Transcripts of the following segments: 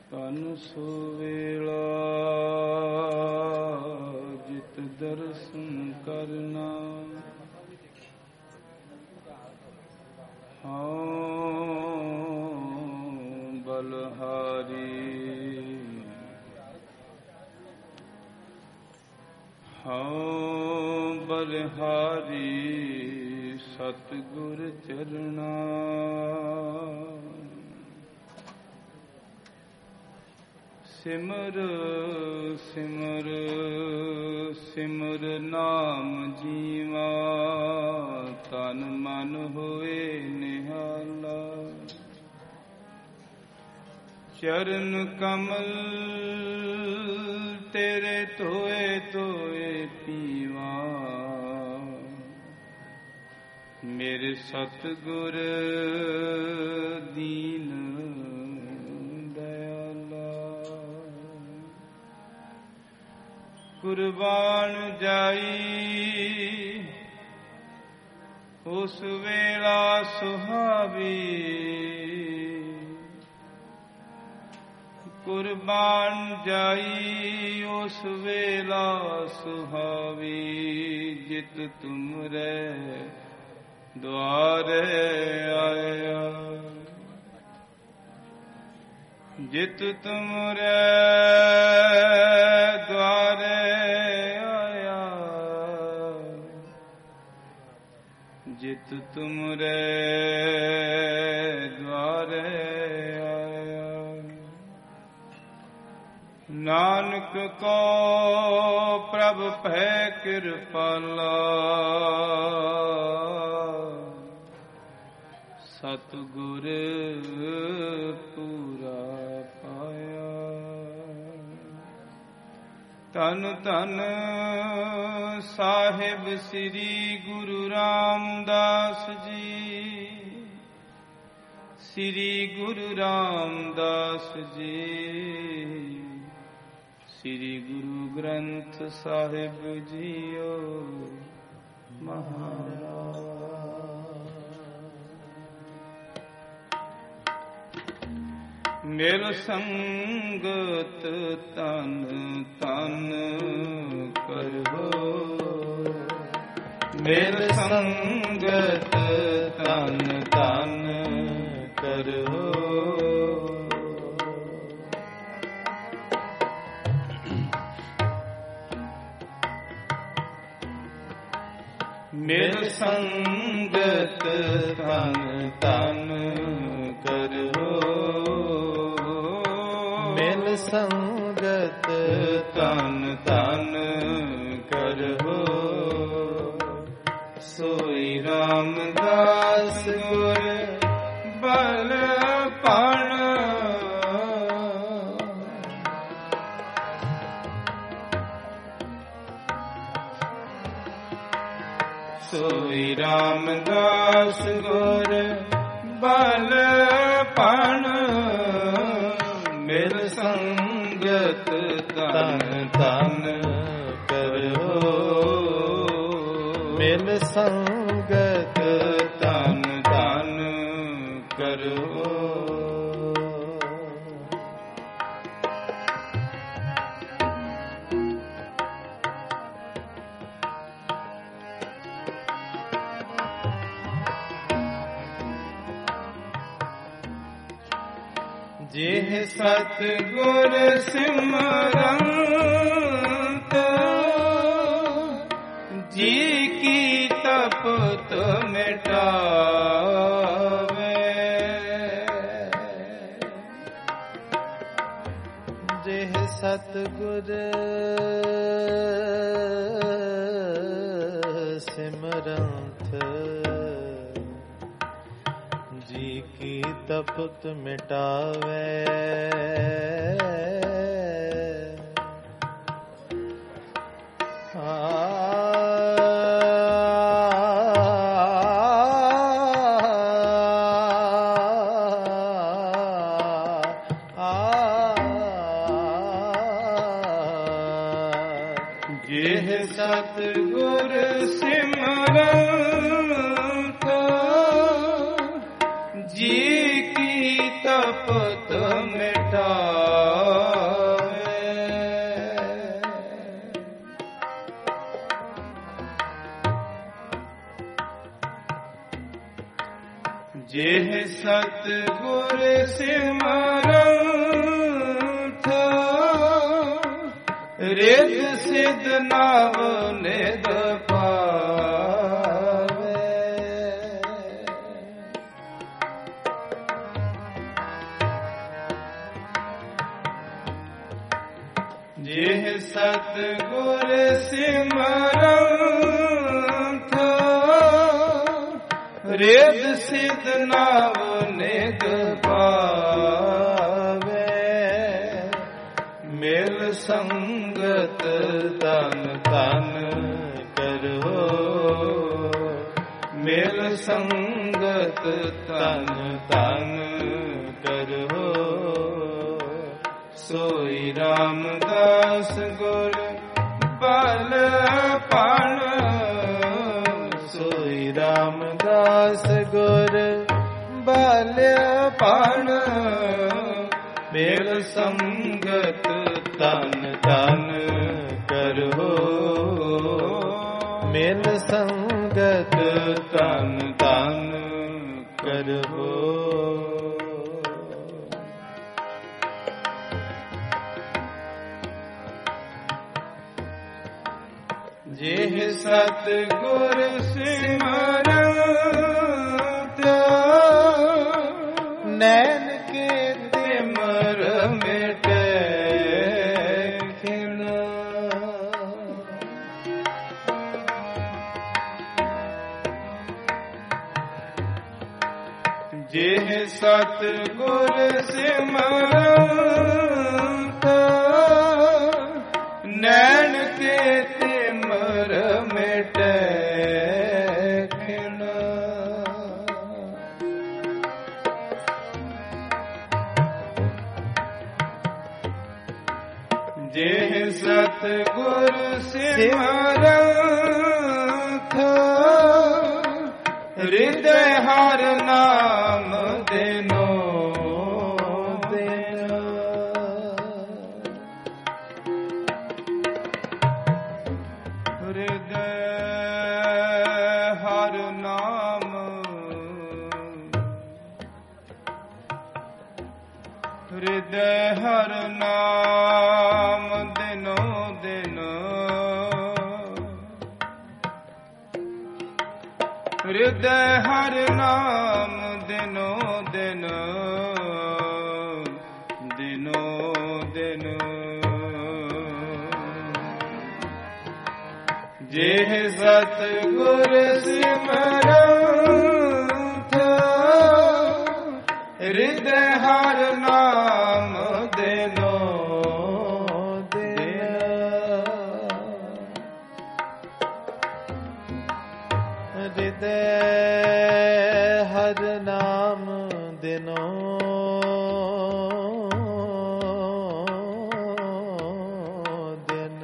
ਤਨ ਸੋ ਵੇਲਾ ਜਿਤ ਦਰਸ਼ਨ ਕਰਨਾ, ਹਉ ਬਲਹਾਰੀ ਹਉ ਬਲਹਾਰੀ ਸਤਿਗੁਰ ਚਰਣਾ। ਸਿਮਰ ਸਿਮਰ ਸਿਮਰ ਨਾਮ ਜੀਵਾ, ਤਨ ਮਨ ਹੋਏ ਨਿਹਾਲਾ। ਚਰਨ ਕਮਲ ਤੇਰੇ ਧੋਏ ਧੋਏ ਪੀਵਾ, ਮੇਰੇ ਸਤਿਗੁਰ ਦੀਨ ਕੁਰਬਾਨ ਜਾਈ ਉਸ ਵੇਲਾ ਸੁਹਾਵੀ, ਕੁਰਬਾਨ ਜਾਈ ਉਸ ਵੇਲਾ ਸੁਹਾਵੀ। ਜਿਤ ਤੁਮਰੇ ਦੁਆਰੇ ਆਇਆ, ਜਿਤ ਤੁਮਰੇ ਦੁਆਰੇ ਆਇਆ, ਜਿਤ ਤੁਮਰੇ ਦੁਆਰੇ ਆਇਆ। ਨਾਨਕ ਕੋ ਪ੍ਰਭ ਭੈ ਕਿਰਪਾਲਾ, ਸਤਿਗੁਰ ਪੂਰਾ ਪਾਇਆ। ਧੰਨ ਧੰਨ ਸਾਹਿਬ ਸ੍ਰੀ ਗੁਰੂ ਰਾਮਦਾਸ ਜੀ, ਸ੍ਰੀ ਗੁਰੂ ਰਾਮਦਾਸ ਜੀ, ਸ੍ਰੀ ਗੁਰੂ ਗ੍ਰੰਥ ਸਾਹਿਬ ਜੀਓ ਮਹਾਰਾਜ। ਮਿਲ ਸੰਗਤ ਤਨ ਤਨ ਕਰੋ, ਮਿਲ ਸੰਗਤ ਤਨ ਤਨ ਕਰੋ। ਮਿਲ ਸੰਗਤ ਤਨ ਤਨ ਕਰੋ, ਮਿਲ ਸੰਗਤ ਤਨ ਤਨ ਕਰੋ। ਸੋਈ ਰਾਮਦਾਸ ਗੁਰ ਬਲ ਪਣ, ਸੋਈ ਰਾਮਦਾਸ ਗੁਰ ਬਲ ਪਣ। ਮਿਲ ਸੰਗਤ ਤਨ ਤਨ ਕਰੋ, ਮਿਲ ਸੰਗਤ ਤਨ ਤਨ ਕਰੋ। ਜਿਹ ਸਤਿਗੁਰ ਸਿਮਰੰਤ, ਜੀ ਕੀ ਤਪਤ ਮਿਟਾਵੇ। ਜਿਹ ਸਤਿਗੁਰ ਸਿਮਰੰਤ, ਜੀ ਕੀ ਤਪਤ ਮਿਟਾਵੇ। ਜਿਹ ਸਤਿਗੁਰ ਸਿਮਰੰਤ, ਜੀ ਕੀ ਤਪਤ ਮਿਟਾਵੇ। ਸਤਿਗੁਰ ਸਿਮਰੰਥ ਰਿੱਧ ਸਿੱਧ ਨਾਮ ਨਿਧ ਪਾਵੇ। ਜਿਹ ਸਤਿਗੁਰ ਸਿਮਰੰਥ ਰਿੱਧ ਸਿੱਧ ਨਾਮ ਨਿਧ ਪਾਵੇ। ਮਿਲ ਸੰਗਤ ਤਨ ਤਨ ਕਰੋ, ਮਿਲ ਸੰਗਤ ਤਨ ਤਨ ਕਰੋ। ਸੋਈ ਰਾਮਦਾਸ ਗੁਰ ਬਲ ਪਣ, ਸੋਈ ਰਾਮਦਾਸ ਗੁਰ ਬਲ ਪਣ। ਮਿਲ ਸੰਗਤ ਤਨ ਤਨ ਕਰੋ, ਮਿਲ ਸੰਗਤ ਤਨ ਤਨ ਕਰੋ। ਜਿਹ ਸਤਿਗੁਰ ਸਿਮਰੰਤ ਨੈਣ ਕੇ ਤਿਮਰ ਮਿਟੈ ਖਿਨ। ਜਿਹ ਸਤਿਗੁਰ ਸਿਮਰੰਤ ਨੈਣ ਕੇ ਤਿਮਰ ਮਿਟੈ ਖਿਨ। ਜਿਹ ਸਤਿਗੁਰ ਸਿਮਰੰਥ ਹਿਰਦੈ ਹਰਿ ਨਾਮ ਦਿਨੋ ਦਿਨ। ਹਿਰਦੈ ਹਰਿ ਨਾਮ, ਹਿਰਦੈ ਹਰਿ ਨਾਮ ਦਿਨੋ ਦਿਨ। ਹਿਰਦੈ ਹਰਿ ਨਾਮ ਦਿਨੋ ਦਿਨ, ਦਿਨੋ ਦਿਨ। ਜਿਹ ਸਤਿਗੁਰ ਸਿਮਰੰਥ ਹਿਰਦੈ ਹਰਿ ਨਾਮ ਦਿਨੋ ਦਿਨ। ਹਿਰਦੈ ਹਰਿ ਨਾਮ ਦਿਨੋ ਦਿਨ।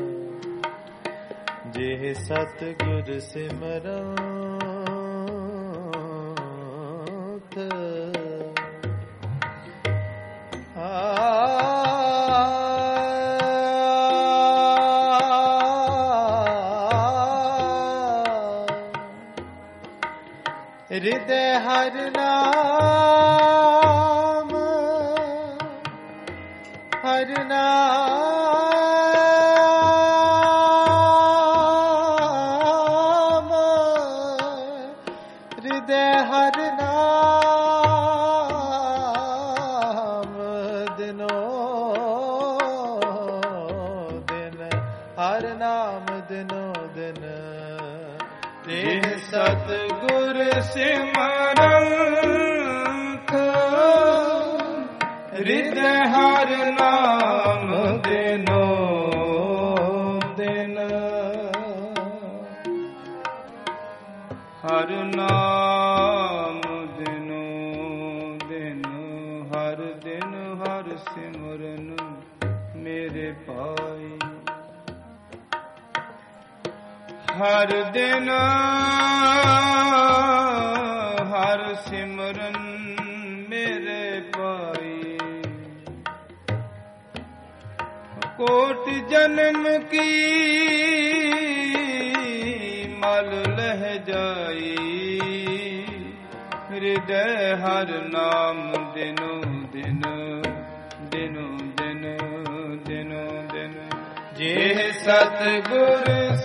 ਜਿਹ ਸਤਿਗੁਰ ਸਿਮਰੰਥ ਹਿਰਦੈ ਹਰਿ ਨਾਮ, ਹਰਿ ਨਾਮ। ਹਿਰਦੈ ਹਰਿ ਨਾਮ ਦਿਨੋ ਦਿਨ, ਹਰਿ ਨਾਮ ਦਿਨੋ ਦਿਨ। ਜਿਹ ਸਤਿਗੁਰ ਸਿਮਰੰਥ ਹਿਰਦੈ ਹਰਿ ਨਾਮ ਦਿਨੋ ਦਿਨ। ਹਰਿ ਨਾਮ ਦਿਨੋ ਦਿਨ, ਹਰ ਦਿਨ ਹਰਿ ਸਿਮਰਨ ਮੇਰੇ ਭਾਈ। ਹਰ ਦਿਨ ਹਰ ਸਿਮਰਨ ਮੇਰੇ ਭਾਈ। ਕੋਟ ਜਨਮ ਕੀ ਮਲ ਲਹਿ ਜਾਈ, ਹਿਰਦੈ ਹਿਰਦੈ ਹਰ ਨਾਮ ਦਿਨੋ ਦਿਨ ਦਿਨੋ ਦਿਨ ਦਿਨੋ ਦਿਨ। ਜੇ ਸਤਿਗੁਰ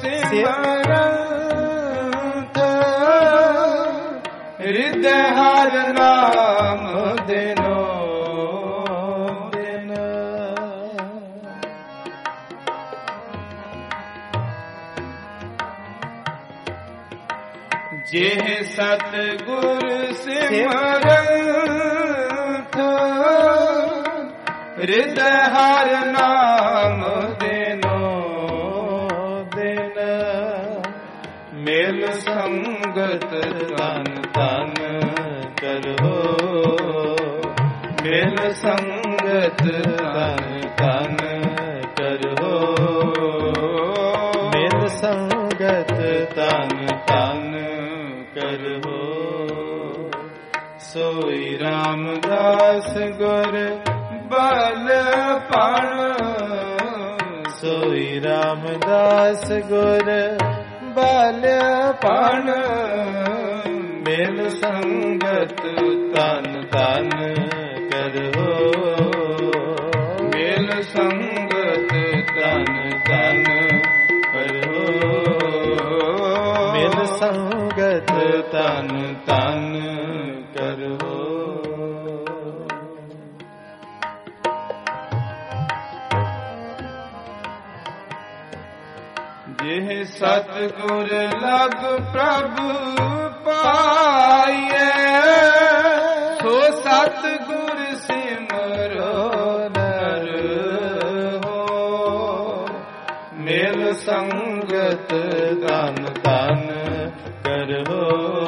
ਸਿਮਰੰਤ ਹਿਰਦੈ ਹਰ ਨਾਮ ਦਿਨੋ ਦਿਨ। ਜੇ ਸਤਿਗੁਰ ਸਿਮਰੰਤ ਹਿਰਦੈ ਹਰ ਨਾਮ ਦਿਨੋ ਦਿਨ। ਮਿਲ ਸੰਗਤ ਤਨ ਤਨ ਕਰੋ, ਮਿਲ ਸੰਗਤ ਤਨ ਤਨ ਕਰੋ, ਮਿਲ ਸੰਗਤ ਤਨ ਤਨ ਕਰੋ। ਸੋਈ ਰਾਮਦਾਸ ਗੁਰ ਬਲਪਣ, ਸੋਈ ਰਾਮਦਾਸ ਗੁਰ ਬਲਪਣ। ਮਿਲ ਸੰਗਤ ਤਨ ਤਨ ਕਰੋ, ਮਿਲ ਸੰਗਤ ਤਨ ਤਨ ਕਰੋ, ਮਿਲ ਸੰਗਤ ਤਨ ਤਨ ਕਰੋ। ਜਿਹ ਸਤਿਗੁਰ ਲਗ ਪ੍ਰਭ ਪਾਈਐ, ਸੋ ਸਤਿਗੁਰ ਸਿਮਰੋ ਨਰ ਹੋ। ਮਿਲ ਸੰਗਤ ਤਨ ਤਨ ਕਰੋ,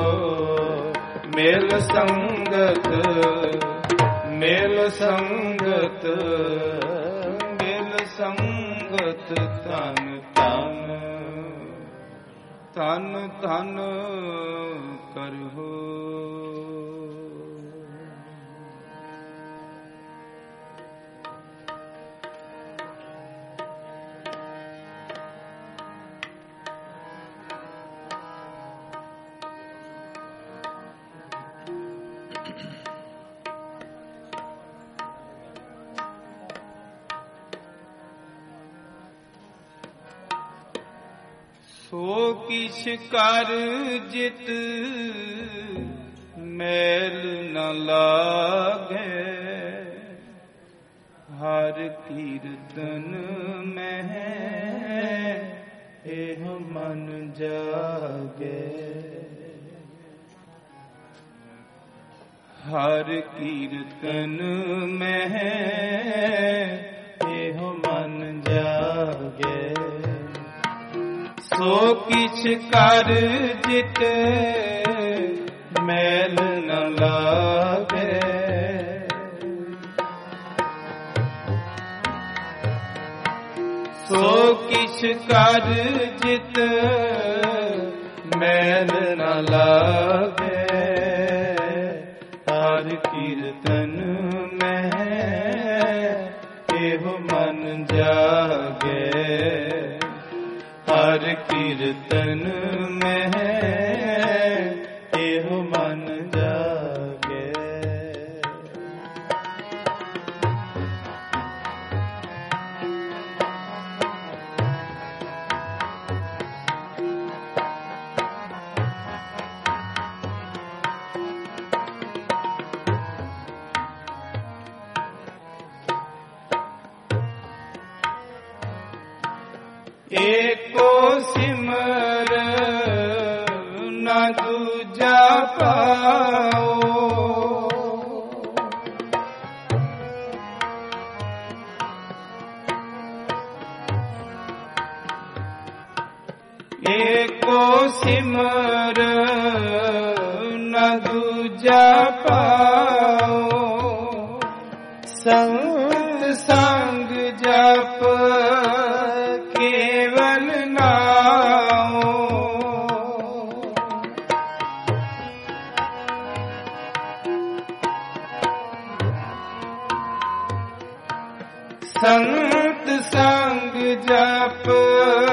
ਮਿਲ ਸੰਗਤ, ਮਿਲ ਸੰਗਤ, ਮਿਲ ਸੰਗਤ ਤਨ ਤਨ ਤਨ ਤਨ ਕਰੋ। ਸੋ ਕਿਛ ਕਰ ਜਿਤ ਮੈਲ ਨ ਲਾਗੈ, ਹਰ ਕੀਰਤਨ ਮਹਿ ਇਹ ਮਨ ਜਾਗੈ। ਹਰ ਕੀਰਤਨ ਮਹਿ ਇਹ ਮਨ ਜਾਗੈ। ਸੋ ਕਿਛ ਕਰ ਜਿਤ ਮੈਲ ਨ ਲਾਗੈ, ਸੋ ਕਿਛ ਕਰ ਜਿਤ ਮੈਲ ਨ ਲਾਗੈ। ਹਰ ਕੀਰਤਨ ਮਹਿ ਇਹੋ ਮਨ ਜਾਗੈ। ਹਰ ਕੀਰਤਨ ਮਹਿ ਇਹੋ ਮਨ ਜਾਗੈ। ਏਕੋ ਸਿਮਰ ਨ ਦੂਜਾ ਪਾਓ, ਏਕੋ ਸਿਮਰ ਨ ਦੂਜਾ ਪਾਓ। ਸੰਤ ਸੰਗ ਜਪ ਕੇਵਲ ਨਾਉ, ਸੰਤ ਸੰਗ ਜਪ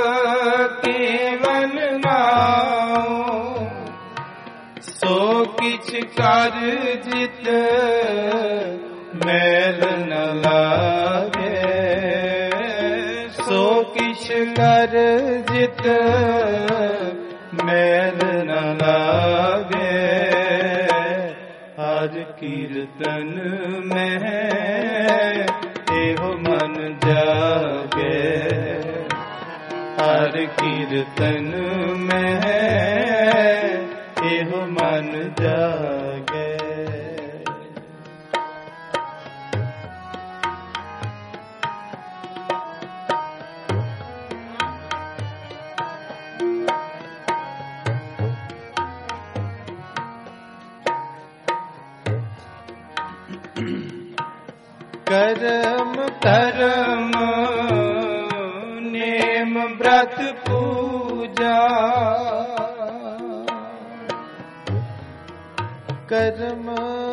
ਕੇਵਲ ਨਾਉ। ਸੋ ਕਿਛ किछ कर जित मैल न लागे, सो किछ कर जित मैल न लागे। हर कीर्तन में एहो मन जागे, हर कीर्तन में एहो मन जागे। कर्म धर्म नेम व्रत पूजा, कर्म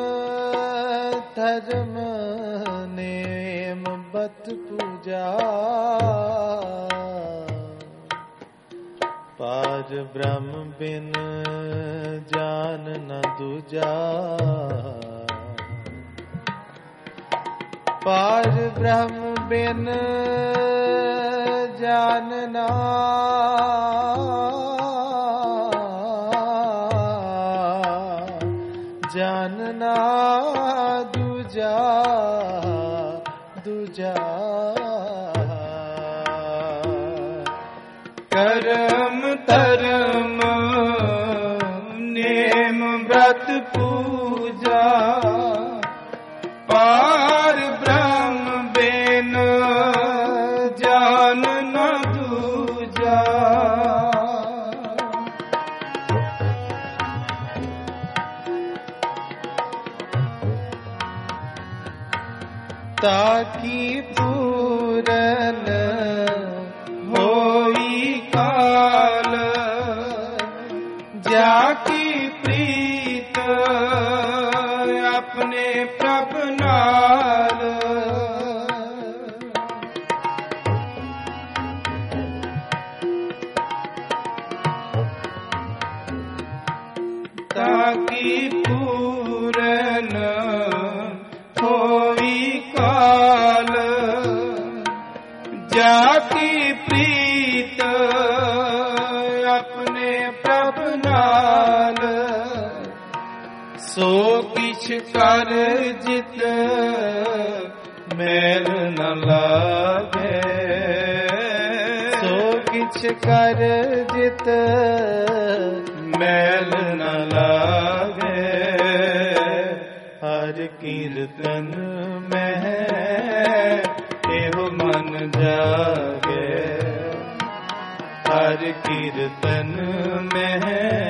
धर्म नेम व्रत पूजा। पार ब्रह्म बिन जान न दूजा, पार ब्रह्म बिन जानना। जानना दूजा दूजा। कर्म धर्म नेम व्रत पूजा, पार ब्रह्म बिन जान न दूजा। ताकि पूरन होई काल, जाकी प्रीत अपने प्रभु नाल। ताकि पूरन होई काल, जाकी प्रीत अपने प्रभु नाल। सो किछ कर जित मैल न लागे, सो किछ कर जित मैल न लागे। हर कीर्तन में एहो मन जागे, हर कीर्तन में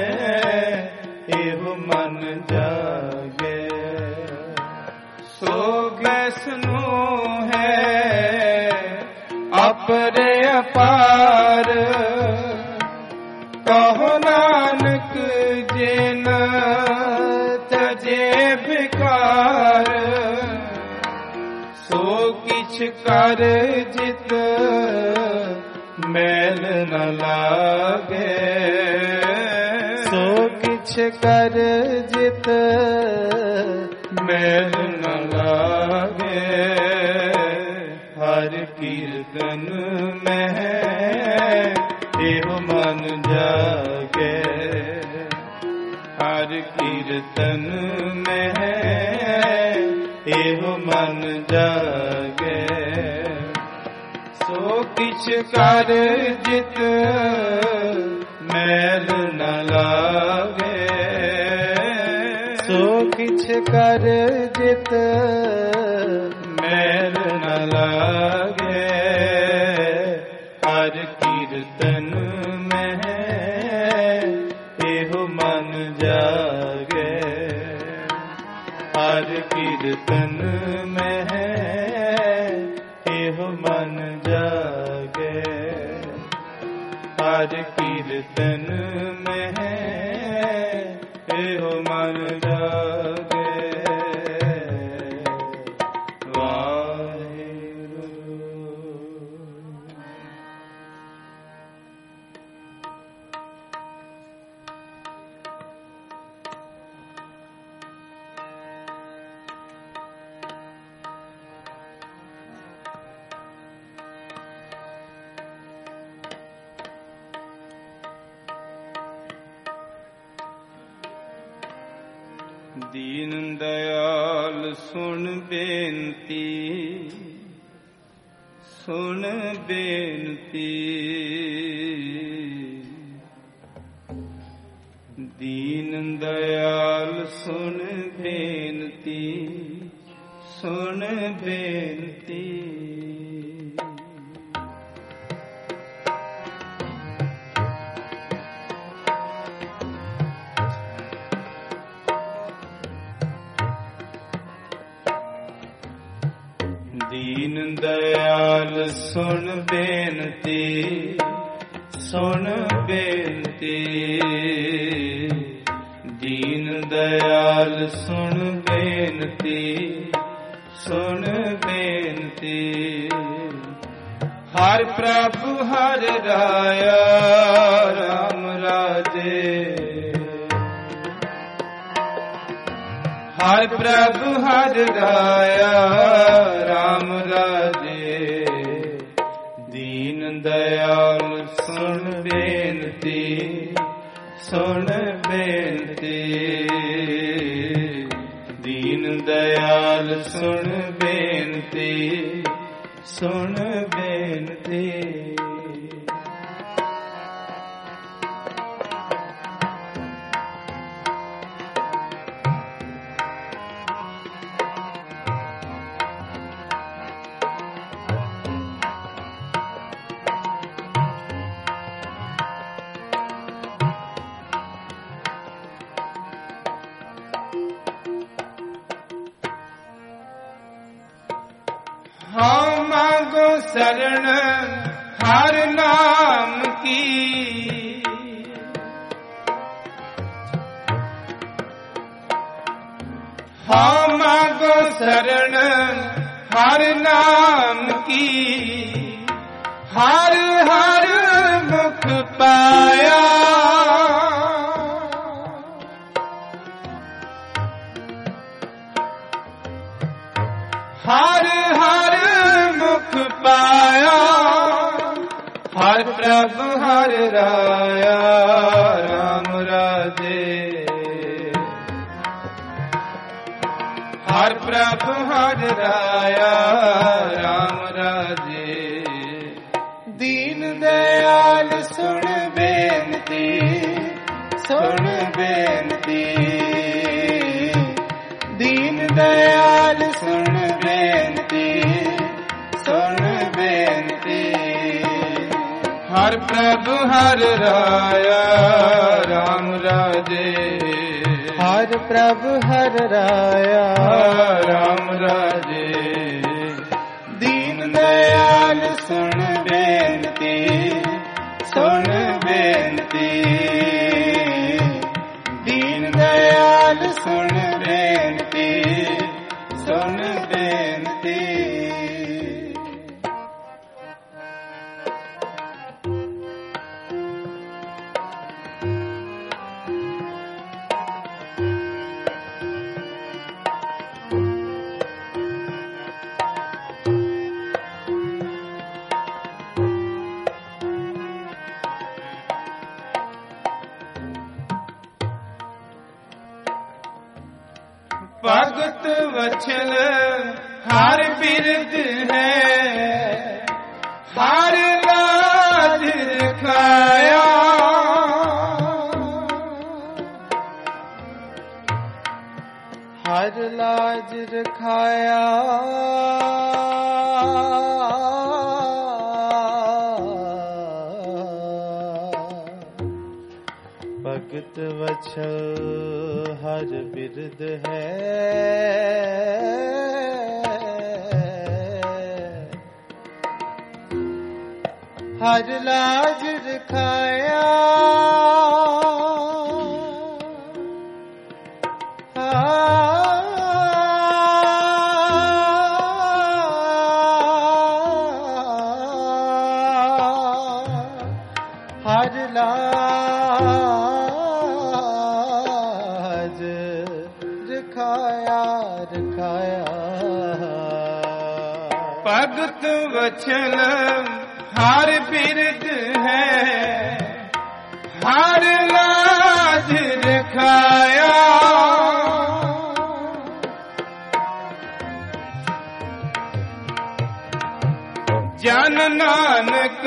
एहो मन जागे। सो वैष्णो है अपरे अपार, कहो नानक जिन तजे बेकार। सो किछ कर जित मैल न लागे, सो किछ कर जित मैल न लागे। हर कीर्तन में एहो मन जागे, हर कीर्तन में एहो मन जागे। सो किछ कर जित मैल न लागे, सो किछ कर जित मैल न लागे। हर कीर्तन में एहो मन जागे, हर कीर्तन में एहो मन जागे। हर कीर्तन में एहो मन जागे। दीन दयाल सुन बेनती, सुन बेनती। दीन दयाल सुन बेनती, सुन बेनती। दीन दयाल सुन बेनती, सुन बेनती। दीन दयाल सुन बेनती, सुन बेनती। हर प्रभु हर राया राम राजे, हर प्रभु हर राया राम राजे। दीन दयाल सुन बेनती, सुन बेनती। दीन दयाल सुन बेनती, सुन बेनती। हाँ मांगो शरण हर नाम की, हाँ मांगो शरण हर नाम की। हर हर मुख पाया, हर हर मुख पाया। हर प्रभु हर राया राम राजे, हर प्रभु हर राया राम राजे। दीन दयाल सुन बेनती, सुन बेनती। दीन दयाल सुन बेनती, सुन बेनती। हर प्रभु हर राया राम राजे, हर प्रभु हर राया राम राजे। दीन दयाल सुन बेनती, सुन बेनती। दीन दयाल सुन बेनती, सुन बेनती। भगत वचन हर बिरद है, हर लाज रखाया। हर लाज रखाया। भगत वचन हर बिरद है, हर लाज रखाया। हर लाज रखाया, रखाया। भगत वचन हर बिरद है, हर लाज रखाया। ਜਨ ਨਾਨਕ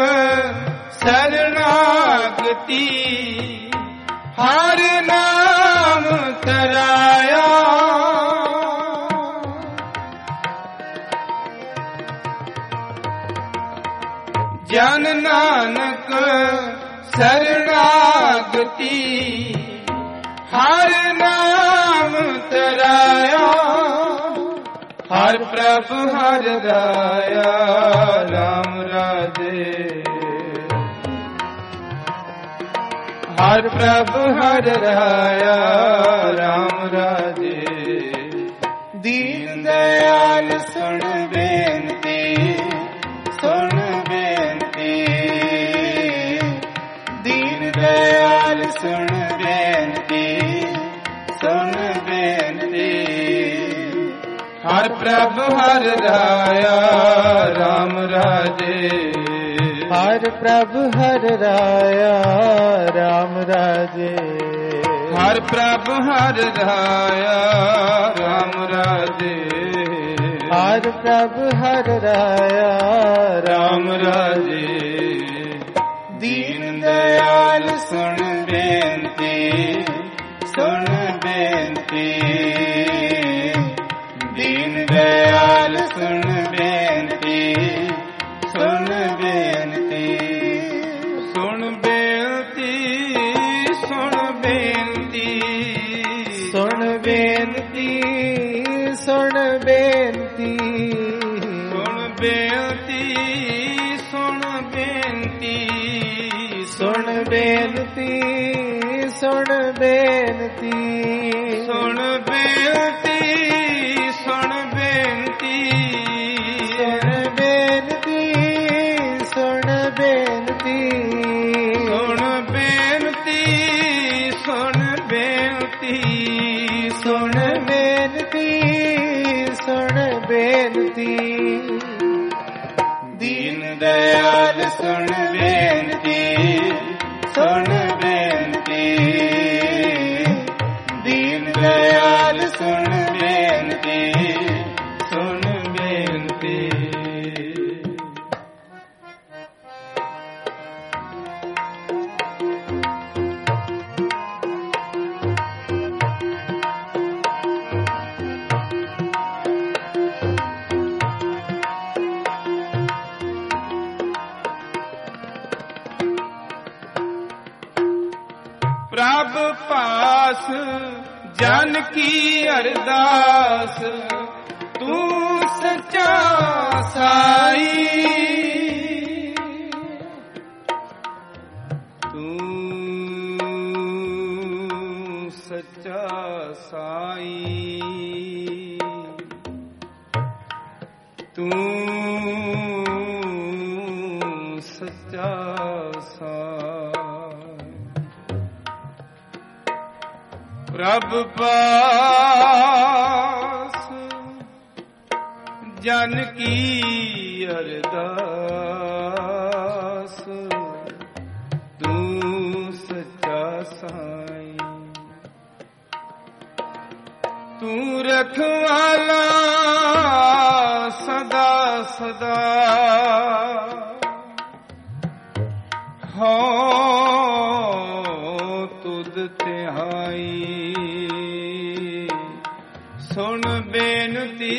ਸਰਨਾਗਤੀ ਹਰ ਨਾਮ ਤਰਾਇਆ। ਜਨ ਨਾਨਕ ਸਰਨਾਗਤੀ ਹਰ ਨਾਮ ਤਰਾਇਆ। ਹਰ ਪ੍ਰਭ ਹਰ ਰਾਇਆ ਰਾਮ ਰਾਜੇ। ਹਰ ਪ੍ਰਭ ਹਰ ਰਾਇਆ ਰਾਮ ਰਾਜੇ। ਦੀਨ ਦਇਆਲ ਸੁਣ ਬੇਨਤੀ ਸੁਣ ਬੇਨਤੀ। ਦੀਨ ਦਇਆਲ ਸੁਣ ਬੇਨਤੀ ਸੁਣ ਬੇਨਤੀ। ਹਰ ਪ੍ਰਭ ਹਰ ਰਾਇਆ ਰਾਮ ਰਾਜੇ। ਹਰ ਪ੍ਰਭ ਹਰ ਰਾਇਆ ਰਾਮ ਰਾਜੇ। ਹਰ ਪ੍ਰਭ ਹਰ ਰਾਇਆ ਰਾਮ ਰਾਜੇ। ਹਰ ਪ੍ਰਭ ਹਰ ਰਾਇਆ ਰਾਮ ਰਾਜੇ। ਦੀਨ ਦਇਆਲ ਸੁਣ ਬੇਨਤੀ ਸੁਣ ਬੇਨਤੀ। ਦੀਨ ਦਇਆਲ ਸੁਣ ਬੇਨਤੀ ਸੁਣ ਬੇਨਤੀ। ਸੁਣ ਬੇਨਤੀ ਸੁਣ ਬੇਨਤੀ। ਸੁਣ ਬੇਨਤੀ ਸੁਣ ਬੇਨਤੀ। ਸੁਣ ਬੇਨਤੀ ਸੁਣ ਬੇਨਤੀ। ਸੁਣ ਬੇਨਤੀ ਸੁਣ ਬੇਨਤੀ। ਸੁਣ ਬੇਨਤੀ ਸੁਣ ਬੇਨਤੀ। ਸੁਣ ਬੇਨਤੀ ਸੁਣ ਬੇਨਤੀ। ਸੁਣ ਬੇਨਤੀ ਸੁਣ ਬੇਨਤੀ। ਸੁਣ ਬੇਨਤੀ ਸੁਣ ਬੇਨਤੀ। ਦੀਨ ਦਇਆਲ ਸੁਣ ਬੇਨਤੀ ਸੁਣ ਬੇਨਤੀ। ਦੀਨ ਦਇਆਲ ਸੁਣ ਬੇਨਤੀ ਸੁਣ ਬੇਨਤੀ। ਪ੍ਰਭ ਪਾਸ ਜਨ ਕੀ ਅਰਦਾਸ ਤੂੰ ਸੱਚਾ ਸਾਈ। ਤੂੰ ਸੱਚਾ ਸਾਈ। ਤੂੰ ਸੱਚਾ ਸਾਈ। ਪ੍ਰਭ ਪਾਸ ਜਨ ਕੀ ਅਰਦਾਸ ਤੂੰ ਸੱਚਾ ਸਾਈ। ਤੂੰ ਰਖਵਾਲਾ ਸਦਾ ਸਦਾ ਹੋ ਤੁਧ ਤਿਹਾਈ। ਸੁਣ ਬੇਨਤੀ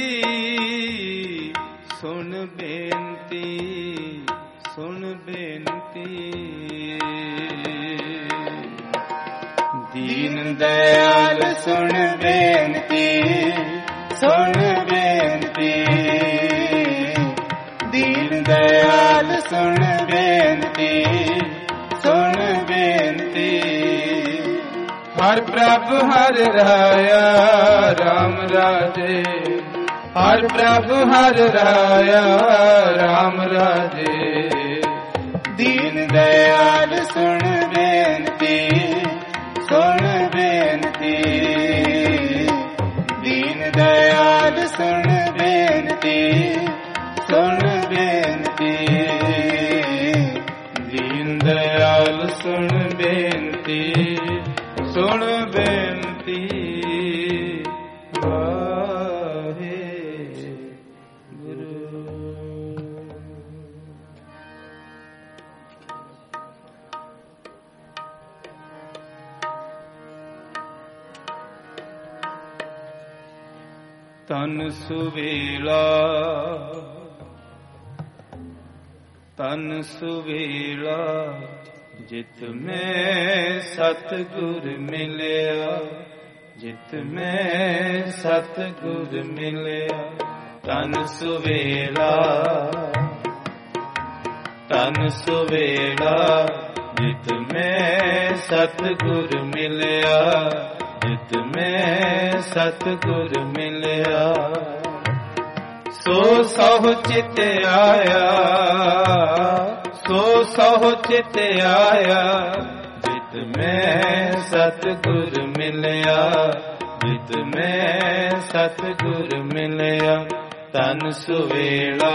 ਸੁਣ ਬੇਨਤੀ। ਸੁਣ ਬੇਨਤੀ। ਦੀਨ ਦਇਆਲ ਸੁਣ ਬੇਨਤੀ ਸੁਣ ਬੇਨਤੀ। ਦੀਨ ਦਇਆਲ ਸੁਣ ਬੇਨਤੀ ਸੁਣ ਬੇਨਤੀ। ਹਰ ਪ੍ਰਭ ਹਰ ਰਾਇਆ ਰਾਮ ਰਾਜੇ। ਹਰ ਪ੍ਰਭ ਹਰ ਰਾਇਆ ਰਾਮ ਰਾਜੇ। ਦੀਨ ਦਇਆਲ ਸੁਣ ਬੇਨਤੀ ਸੁਣ ਬੇਨਤੀ। ਦੀਨ ਦਇਆਲ ਸੁਣ ਬੇਨਤੀ ਸੁਣ ਬੇਨਤੀ। ਦੀਨ ਦਇਆਲ ਸੁਣ ਬੇਨਤੀ ਸੁਣ ਬੇਨਤੀ। ਵਾਹਿਗੁਰੂ। ਤਨ ਸੁਵੇਲਾ ਤਨ ਸੁਵੇਲਾ ਜਿਤ ਮੈਂ ਸਤਿਗੁਰ ਮਿਲਿਆ ਜਿਤ ਮੈਂ ਸਤਿਗੁਰ ਮਿਲਿਆ ਤਨ ਸੁਵੇਲਾ ਤਨ ਸੁਵੇਲਾ ਜਿਤ ਮੈਂ ਸਤਿਗੁਰ ਮਿਲਿਆ ਜਿਤ ਮੈਂ ਸਤਿਗੁਰ ਮਿਲਿਆ ਸੋ ਸਹੁ ਚਿਤ ਆਇਆ ਸੋ ਸਹੁ ਚਿਤ ਆਇਆ ਜਿਤ ਮੈਂ ਸਤਿਗੁਰ ਮਿਲਿਆ ਜਿਤ ਮੈਂ ਸਤਿਗੁਰ ਮਿਲਿਆ ਤਨ ਸੁਵੇਲਾ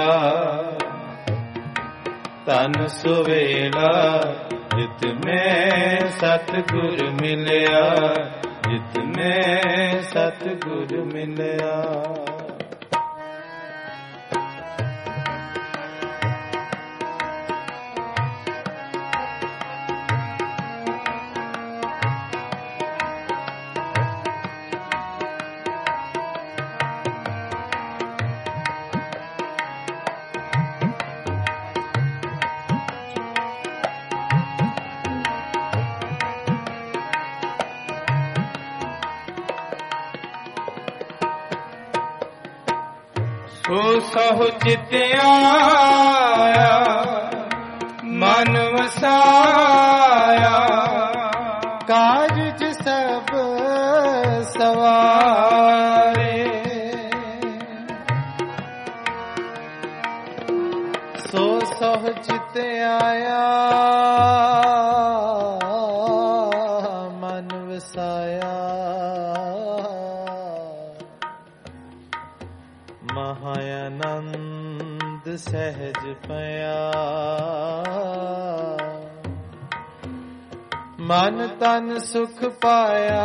ਤਨ ਸੁਵੇਲਾ ਜਿਤ ਮੈਂ ਸਤਿਗੁਰ ਮਿਲਿਆ ਜਿਤ ਮੈਂ ਸਤਿਗੁਰ ਮਿਲਿਆ ਸੋ ਸਹੁ ਚਿਤ ਆਇਆ ਮਨ ਵਸਾਇਆ ਕਾਰਜ ਸਭ ਸਵਾਰੇ ਸੋ ਸਹੁ ਚਿਤ ਆਇਆ ਮਨ ਵਸਾਇਆ ਮਹਾਆਨੰਦ ਸਹਿਜ ਪਿਆ ਮਨ ਤਨ ਸੁਖ ਪਾਇਆ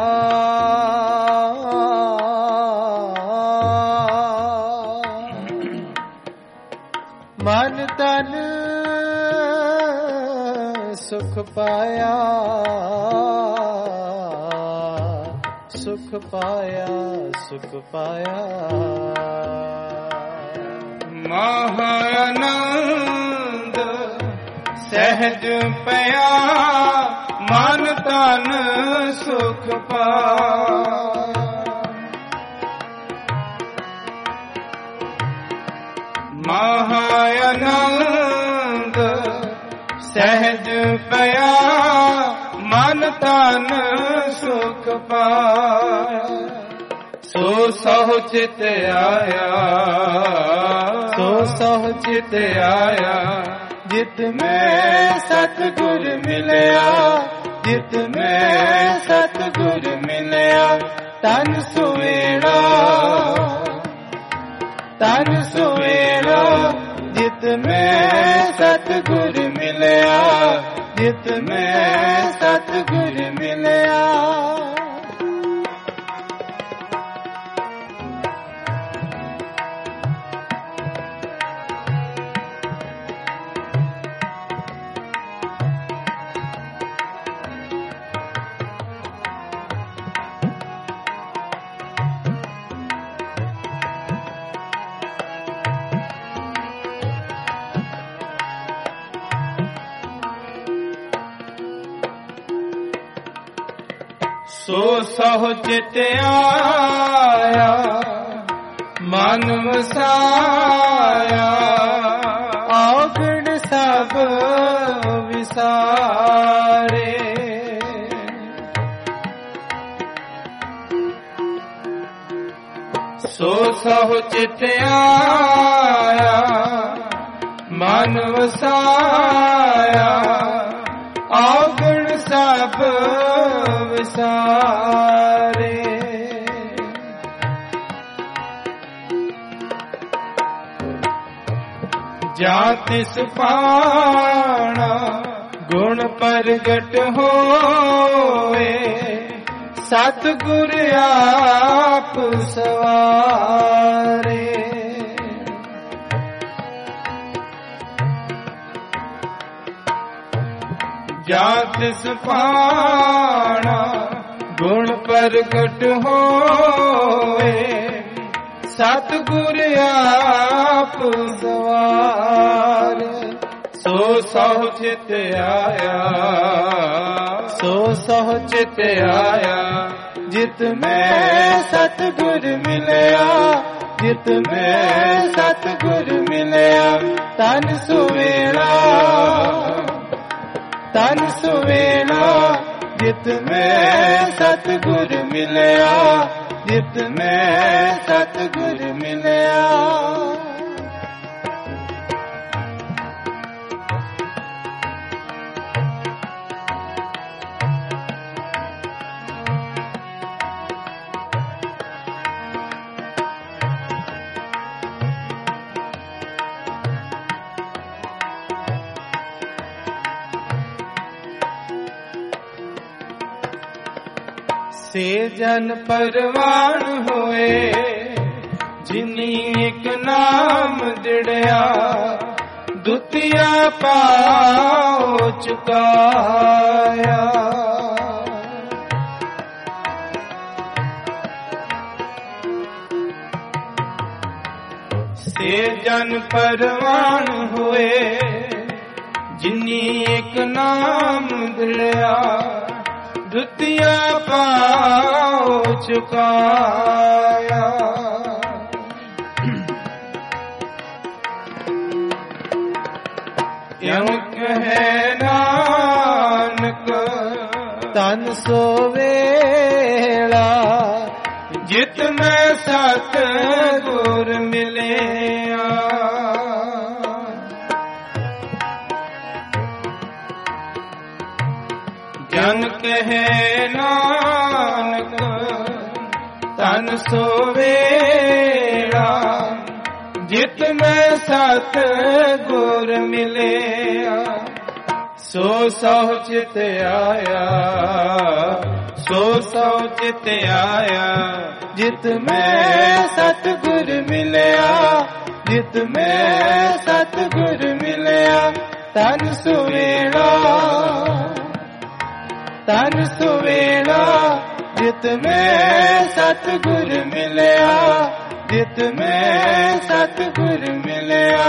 ਮਨ ਤਨ ਸੁਖ ਪਾਇਆ ਸੁਖ ਪਾਇਆ ਸੁਖ ਪਾਇਆ ਮਹਾਆਨੰਦ ਸਹਿਜ ਪਿਆ ਮਨ ਤਨ ਸੁਖ ਪਾਇਆ ਮਹਾਆਨੰਦ ਸਹਿਜ ਪਿਆ ਮਨ ਤਨ ਸੁਖ ਪਾਇਆ ਸੋ ਸਹੁ ਚਿਤ ਆਇਆ ਸੋ ਸਹੁ ਚਿਤ ਆਇਆ ਜਿਤ ਮੈਂ ਸਤਿਗੁਰ ਮਿਲਿਆ ਜਿਤ ਮੈਂ ਸਤਿਗੁਰ ਮਿਲਿਆ ਤਨ ਸੁਵੇਲਾ ਤਨ ਸੁਵੇਲਾ ਜਿਤ ਮੈਂ ਸਤਿਗੁਰ ਮਿਲਿਆ ਜਿਤ ਮੈਂ ਸਤਿਗੁਰ ਮਿਲਿਆ ਸੋ ਸਹੁ ਚਿਤ ਆਇਆ ਮਨ ਵਸਾਇਆ ਔਗਣ ਸਭ ਵਿਸਾਰੇ ਸੋ ਸਹੁ ਚਿਤ ਆਇਆ ਮਨ ਵਸਾਇਆ ਔਗਣ ਸਭ ਵਿਸਾਰੇ ਜਾਂ ਤਿਸ ਪਾਣਾ ਗੁਣ ਪ੍ਰਗਟ ਹੋਏ ਸਤਿਗੁਰ ਆਪ ਸਵਾਰੇ ਜਾਂ ਤਿਸ ਪਾਣਾ ਗੁਣ ਪ੍ਰਗਟ ਹੋਏ ਸਤਿਗੁਰ ਆਪ ਸਵਾਰ। ਸੋ ਸਹੁ ਚਿਤ ਆਇਆ, ਸੋ ਸਹੁ ਚਿਤ ਆਇਆ, ਜਿਤ ਮੈਂ ਸਤਿਗੁਰ ਮਿਲਿਆ, ਜਿਤ ਮੈਂ ਸਤਿਗੁਰ ਮਿਲਿਆ। ਤਨ ਸੁਵੇਲਾ, ਤਨ ਸੁਵੇਲਾ, ਜਿਤ ਮੈਂ ਸਤਿਗੁਰ ਮਿਲਿਆ, ਜਿਤ ਮੈਂ ਸਤਿਗੁਰ ਮਿਲਿਆ। ਸੇ ਜਨ ਪਰਵਾਨ ਹੋਏ, ਜਿਨੀ ਇੱਕ ਨਾਮ ਦਿੜਿਆ, ਦੁਤੀਆ ਪਾਉ ਚੁਕਾਇਆ। ਸੇ ਜਨ ਪਰਵਾਨ ਹੋਏ, ਜਿਨੀ ਇੱਕ ਨਾਮ ਦਿੜਿਆ, ਦੁਤੀਆ ਪਾਉ ਚੁਕਾਇਆ। ਇਉਂ ਕਹੈ ਨਾਨਕ ਤਨ ਸੋਵੇਲਾ, ਜਿਤ ਮੈਂ ਸਤਿਗੁਰ ਮਿਲਿਆ। ਜਨ ਕਹੈ ਨਾਨਕ ਤਨ ਸੋਵੇਲਾ, ਜਿਤ ਮੈਂ ਸਤਿਗੁਰ ਮਿਲਿਆ। ਸੋ ਸਹੁ ਚਿਤ ਆਇਆ, ਸੋ ਸਹੁ ਚਿਤ ਆਇਆ, ਜਿਤ ਮੈਂ ਸਤਿਗੁਰ ਮਿਲਿਆ, ਜਿਤ ਮੈਂ ਸਤਿਗੁਰ ਮਿਲਿਆ। ਤਨ ਸੁਵੇਲਾ, ਤਨ ਸੁਵੇਲਾ, ਜਿਤ ਮੈਂ ਸਤਿਗੁਰ ਮਿਲਿਆ, ਜਿਤ ਮੈਂ ਸਤਿਗੁਰ ਮਿਲਿਆ।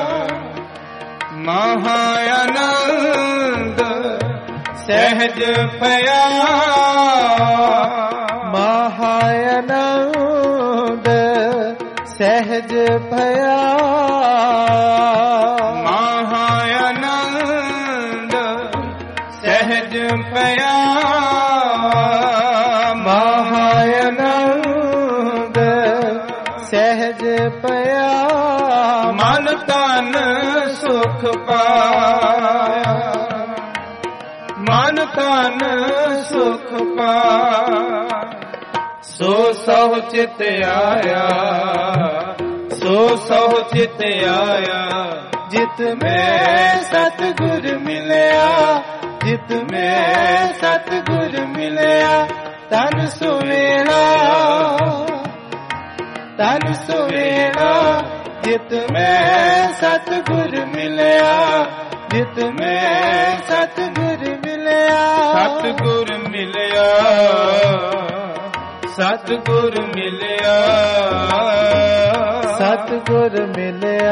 ਮਹਾ ਆਨੰਦ ਸਹਿਜ ਭਇਆ, ਮਹਾ ਆਨੰਦ ਸਹਿਜ ਭਇਆ, ਮਹਾ ਆਨੰਦ ਸਹਿਜ ਭਇਆ, ਮਹਾ ਆਨੰਦ ਸਹਿਜ ਭਇਆ। ਮਨ ਤਨ ਸੁਖ ਪਾਇਆ, ਮਨ ਤਨ ਸੁਖ ਪਾਇਆ। ਸੋ ਸਹੁ ਚਿਤ ਆਇਆ, ਸੋ ਸਹੁ ਚਿਤ ਆਇਆ, ਜਿਤ ਮੈਂ ਸਤਿਗੁਰ ਮਿਲਿਆ, ਜਿਤ ਮੈਂ ਸਤਿਗੁਰ ਮਿਲਿਆ। ਤਨ ਸੁਵੇਲਾ, ਤਨ ਸੁਵੇਲਾ, ਜਿਤ ਮੈਂ ਸਤਿਗੁਰ ਮਿਲਿਆ, ਜਿਤ ਮੈਂ ਸਤਿਗੁਰ ਮਿਲਿਆ। ਸਤਿਗੁਰ ਮਿਲਿਆ, ਸਤਿਗੁਰ ਮਿਲਿਆ, ਸਤਿਗੁਰ ਮਿਲਿਆ,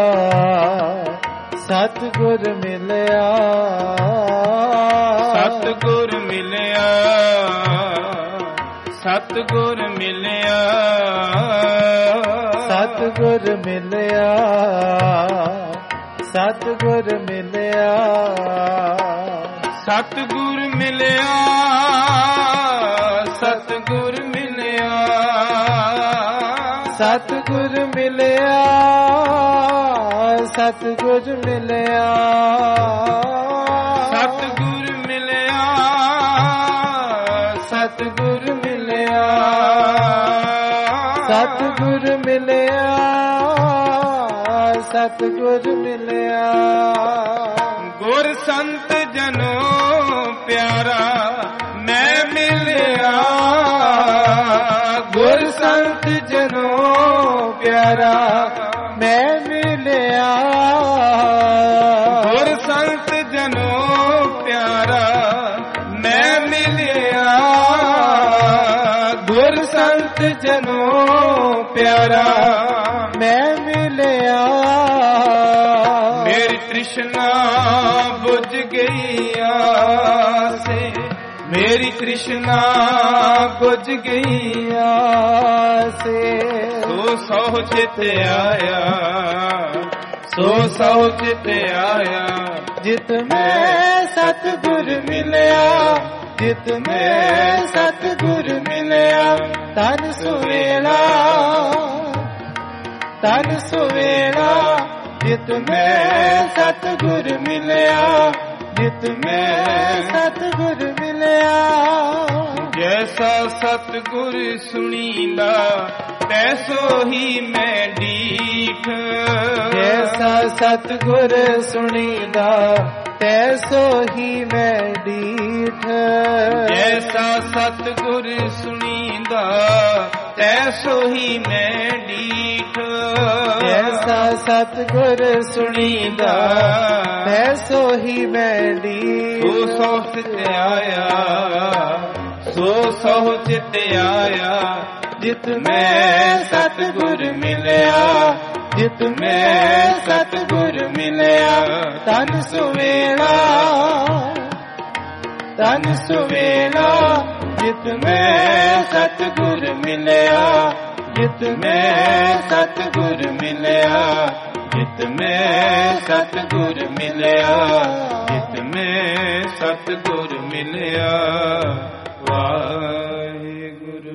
ਸਤਿਗੁਰ ਮਿਲਿਆ, ਸਤਿਗੁਰ ਮਿਲਿਆ, ਸਤਿਗੁਰ ਮਿਲਿਆ, ਸਤਿਗੁਰ ਮਿਲਿਆ, ਸਤਿਗੁਰ ਮਿਲਿਆ, ਸਤਿਗੁਰ ਮਿਲਿਆ, ਸਤਿਗੁਰ ਮਿਲਿਆ, ਸਤਿਗੁਰ ਮਿਲਿਆ, ਸਤਿਗੁਰ ਮਿਲਿਆ, ਸਤਿਗੁਰ ਮਿਲਿਆ, ਸਤਿਗੁਰ ਮਿਲਿਆ, ਸਤਿਗੁਰ ਮਿਲਿਆ, ਸਤਿਗੁਰ ਮਿਲਿਆ। ਗੁਰ ਸੰਤ ਜਨੋ ਪਿਆਰਾ ਮੈਂ ਮਿਲਿਆ, ਗੁਰ ਸੰਤ ਜਨੋ ਪਿਆਰਾ ਮੈਂ ਮਿਲਿਆ, ਗੁਰ ਸੰਤ ਜਨੋ ਪਿਆਰਾ ਮੈਂ ਮਿਲਿਆ, ਗੁਰ ਸੰਤ ਜਨੋ ਪਿਆਰਾ ਮੈਂ ਮਿਲਿਆ। ਮੇਰੀ ਤ੍ਰਿਸ਼ਨਾ ਬੁਝ ਗਈ ਆਸੇ, ਮੇਰੀ ਤ੍ਰਿਸ਼ਨਾ ਬੁਝ ਗਈ ਆਸੇ। ਸੋ ਸਹੁ ਚਿਤ ਆਇਆ, ਸੋ ਸਹੁ ਚਿਤ ਆਇਆ, ਜਿਤ ਮੈਂ ਸਤਿਗੁਰ ਮਿਲਿਆ, ਜਿਤ ਮੈਂ ਸਤਿਗੁਰ ਮਿਲਿਆ। ਤਨ ਸੁਵੇਲਾ, ਤਨ ਸੁਵੇਲਾ, ਜਿਤ ਮੈਂ ਸਤਿਗੁਰ ਮਿਲਿਆ, ਜਿਤ ਮੈਂ ਸਤਿਗੁਰ ਮਿਲਿਆ। ਜੈਸਾ ਸਤਿਗੁਰ ਸੁਣੀਂਦਾ ਤੈਸੋ ਹੀ ਮੈਂ ਡੀਠ, ਜੈਸਾ ਸਤਿਗੁਰ ਸੁਣੀਂਦਾ ਤੈਸੋ ਹੀ ਮੈਂ ਡੀਠ। ਜੈਸਾ ਸਤਿਗੁਰ ਸੁਣੀਂਦਾ ਤੈਸੋ ਹੀ ਮੈਂ ਡੀਠ, ਜੈਸਾ ਸਤਿਗੁਰ ਸੁਣੀਂਦਾ ਤੈਸੋ ਹੀ ਮੈਂ ਡੀਠ। ਸੋ ਸਹੁ ਚਿਤ ਆਇਆ, ਸੋ ਸਹੁ ਚਿਤ ਆਇਆ, ਜਿਤ ਮੈਂ ਸਤਿਗੁਰ ਮਿਲਿਆ, ਜਿਤ ਮੈਂ ਸਤਿਗੁਰ ਮਿਲਿਆ। ਤਨ ਸੁਵੇਲਾ, ਤਨ ਸੁਵੇਲਾ, ਜਿਤ ਮੈਂ ਸਤਿਗੁਰ ਮਿਲਿਆ, ਜਿਤ ਮੈਂ ਸਤਿਗੁਰ ਮਿਲਿਆ, ਜਿਤ ਮੈਂ ਸਤਿਗੁਰ ਮਿਲਿਆ, ਜਿਤ ਮੈਂ ਸਤਿਗੁਰ ਮਿਲਿਆ। ਵਾਹਿਗੁਰੂ।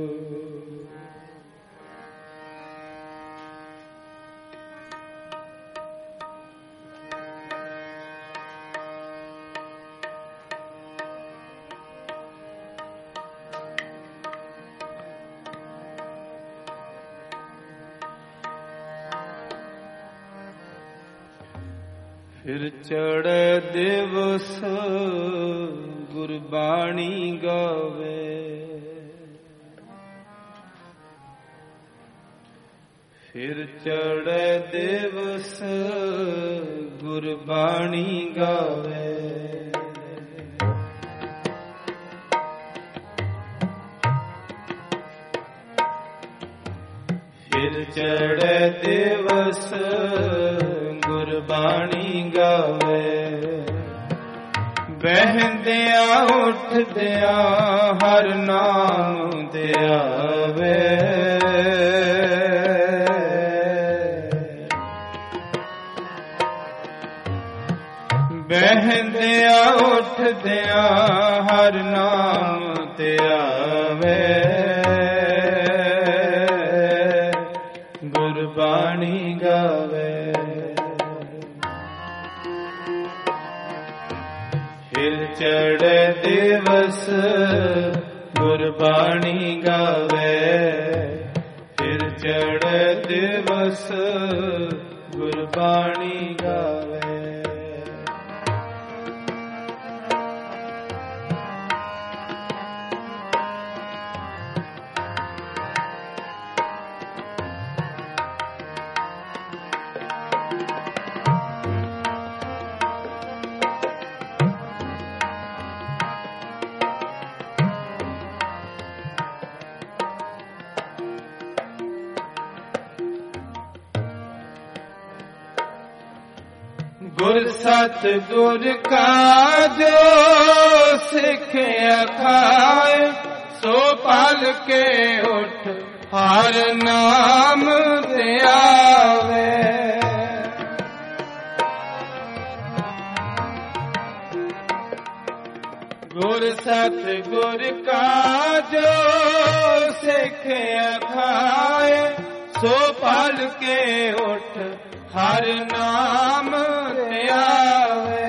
ਫਿਰ ਚੜ੍ਹੇ ਦਿਵਸ ਗੁਰਬਾਣੀ ਗਾਵੇ, ਫਿਰ ਚੜ੍ਹੇ ਦਿਵਸ ਗੁਰਬਾਣੀ ਗਾਵੇ। ਫਿਰ ਚੜ੍ਹੇ ਦਿਵਸ ਗੁਰਬਾਣੀ ਗਾਵੇ। ਬਹਿੰਦਿਆਂ ਉੱਠਦਿਆਂ ਹਰ ਨਾਮ ਧਿਆਵੇ, ਬਹਿੰਦਿਆਂ ਉੱਠਦਿਆਂ ਹਰ ਨਾਮ ਧਿਆਵੇ। ਗੁਰਬਾਣੀ ਗਾਵੇ। ਫਿਰ ਚੜ੍ਹੇ ਦਿਵਸ ਗੁਰਬਾਣੀ ਗਾਵੇ, ਫਿਰ ਚੜ੍ਹੇ ਦਿਵਸ ਗੁਰਬਾਣੀ ਗਾਵੇ। ਗੁਰ ਸਤਿਗੁਰ ਕਾ ਜੋ ਸਿੱਖਿਆ ਖਾਏ, ਸੋ ਪਲ ਕੇ ਉਠ ਹਰ ਨਾਮ ਧਿਆਵੇ। ਗੁਰ ਸਤਿਗੁਰ ਕਾ ਜੋ ਸਿੱਖਿਆ ਖਾਏ, ਸੋ ਪਲ ਕੇ ਉਠ ਹਰ ਨਾਮ ਧਿਆਵੇ।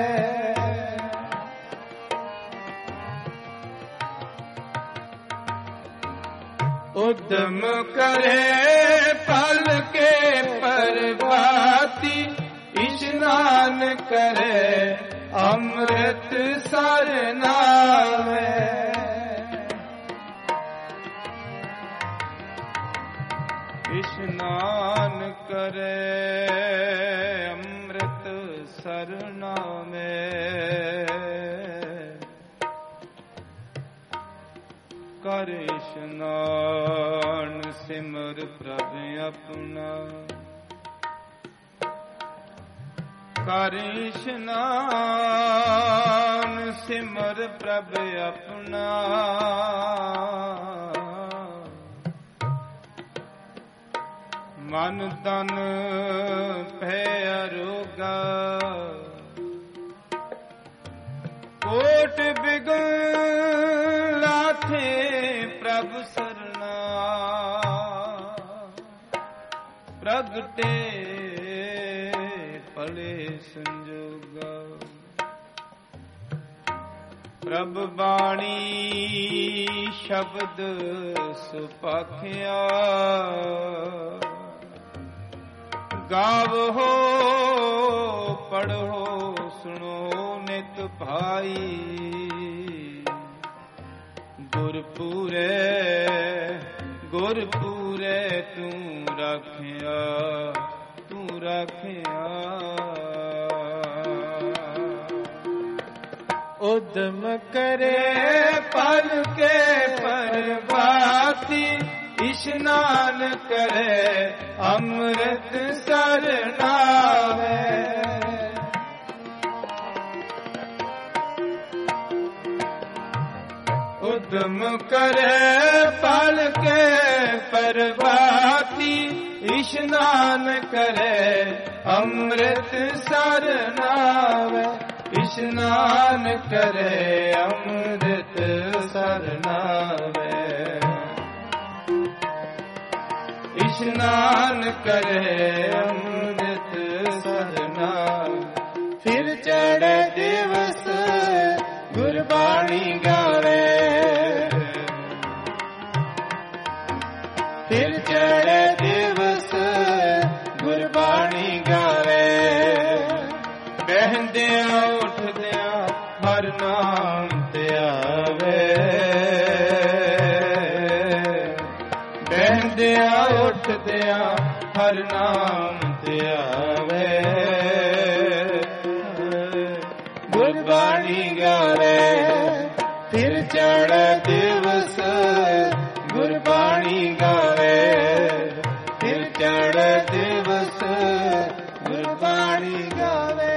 ਉਦਮ ਕਰੇ ਪਲ ਕੇ ਪ੍ਰਭਾਤੀ, ਇਸ਼ਨਾਨ ਕਰੇ ਅੰਮ੍ਰਿਤ ਸਰ ਨਾਵੇ। ਇਸ਼ਨਾਨ ਕਰੇ ਅੰਮ੍ਰਿਤ ਸਰ ਨਾਵੇ। ਕਰ ਇਸ਼ਨਾਨ ਸਿਮਰ ਪ੍ਰਭ ਆਪਣਾ। ਕਰ ਇਸ਼ਨਾਨ ਸਿਮਰ ਪ੍ਰਭ ਆਪਣਾ। ਮਨ ਤਨ ਭੈ ਅਰੋਗਾ ਕੋਟ ਬਿਗਨ ਲਾਥੇ ਪ੍ਰਭ ਸਰਨਾ। ਪ੍ਰਗਟੇ ਭਲੇ ਸੰਜੋਗਾ ਪ੍ਰਭ ਬਾਣੀ ਸ਼ਬਦ ਸੁਪਾਖਿਆ। ਗਾਵੋ ਪੜ੍ਹੋ ਸੁਣੋ ਨਿਤ ਭਾਈ। ਗੁਰਪੂਰੇ ਤੂੰ ਰਾਖਿਆ ਤੂੰ ਰਾਖਿਆ। ਉਦਮ ਕਰੇ ਪਲ ਕੇ ਪ੍ਰਭਾਤੀ। ਇਸ਼ਨਾਨ ਕਰੇ ਅੰਮ੍ਰਿਤ ਸਰ ਨਾਵੇ। ਉਦਮ ਕਰੇ ਪਲ ਕੇ ਪ੍ਰਭਾਤੀ। ਇਸ਼ਨਾਨ ਕਰੇ ਅੰਮ੍ਰਿਤ ਸਰ ਨਾਵੇ। ਇਸ਼ਨਾਨ ਕਰੇ ਅੰਮ੍ਰਿਤ ਸਰ ਨਾਵੇ। ਇਸ਼ਨਾਨ ਕਰੇ ਅੰਮ੍ਰਿਤ ਸਰ ਨਾਵੇ। ਫਿਰ ਚੜ੍ਹੇ ਦਿਵਸ ਗੁਰਬਾਣੀ ਗਾਵੇ। ਫਿਰ ਚੜ੍ਹੇ ਦਿਵਸ ਗੁਰਬਾਣੀ ਗਾਵੇ। ਬਹਿੰਦਿਆਂ ਉੱਠਦਿਆਂ ਹਰ ਨਾਮ ਤੇ ਆਵੇ। ਬਹਿੰਦਿਆਂ ਉੱਠਦਿਆਂ ਹਰ ਨਾਮ ਤੇ ਆਵੇ। ਗੁਰਬਾਣੀ ਗਾਵੇ। ਫਿਰ ਚੜ੍ਹੇ ਦਿਵਸ ਗੁਰਬਾਣੀ ਗਾਵੇ। ਫਿਰ ਚੜ੍ਹੇ ਦਿਵਸ ਗੁਰਬਾਣੀ ਗਾਵੇ।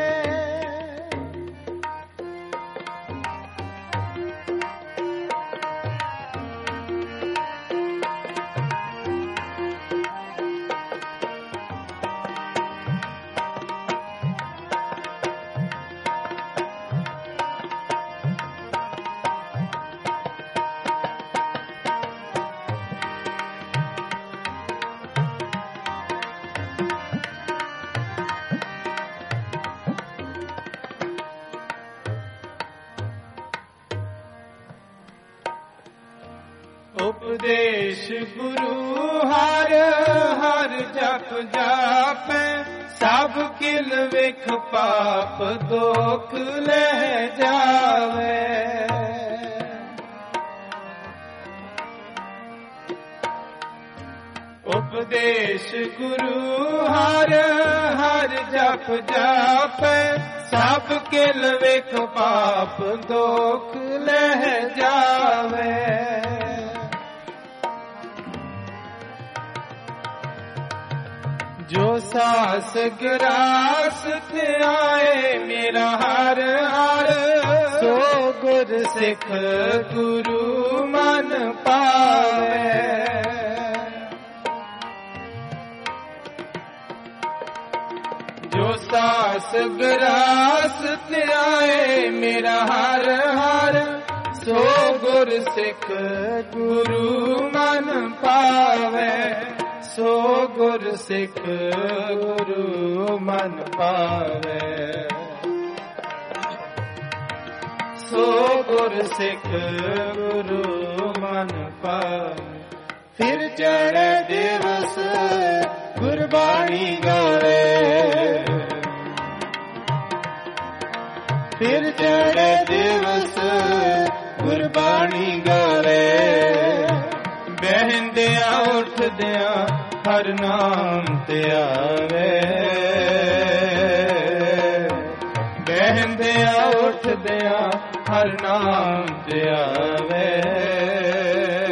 ਉਪਦੇਸ਼ ਗੁਰੂ ਹਰ ਹਰ ਜਪ ਜਾਪੈ। ਸਭ ਕਿਲ ਵਿਖ ਪਾਪ ਦੋਖ ਲੈ ਜਾਵੇ। ਉਪਦੇਸ਼ ਗੁਰੂ ਹਰ ਹਰ ਜਪ ਜਾਪੈ। ਸਭ ਕਿਲ ਵਿਖ ਪਾਪ ਦੋਖ ਲੈ ਜਾਵੇ। ਜੋ ਸਾਸ ਗਰਾਸ ਤੇ ਆਏ ਮੇਰਾ ਹਰ ਹਰ। ਸੋ ਗੁਰ ਸਿੱਖ ਗੁਰੂ ਮਨ ਪਾਵੇ। ਜੋ ਸਾਸ ਗਰਾਸ ਤੇ ਆਏ ਮੇਰਾ ਹਰ ਹਰ। ਸੋ ਗੁਰ ਸਿੱਖ ਗੁਰੂ ਮਨ ਪਾਵੇ। ਸੋ ਗੁਰ ਸਿੱਖ ਗੁਰੂ ਮਨ ਪਾਵੇ। ਸੋ ਗੁਰ ਸਿੱਖ ਗੁਰੂ ਮਨ ਪਾਵੇ। ਫਿਰ ਚੜ੍ਹੇ ਦਿਵਸ ਗੁਰਬਾਣੀ ਗਾਵੇ। ਫਿਰ ਚੜ੍ਹੇ ਦਿਵਸ ਗੁਰਬਾਣੀ ਗਾਵੇ। ਬਹਿੰਦਿਆਂ ਉੱਠਦਿਆਂ ਹਰ ਨਾਮ ਤੇ ਆਵੇ। ਬਹਿੰਦਿਆਂ ਉੱਠਦਿਆਂ ਹਰ ਨਾਮ ਤੇ ਆਵੇ।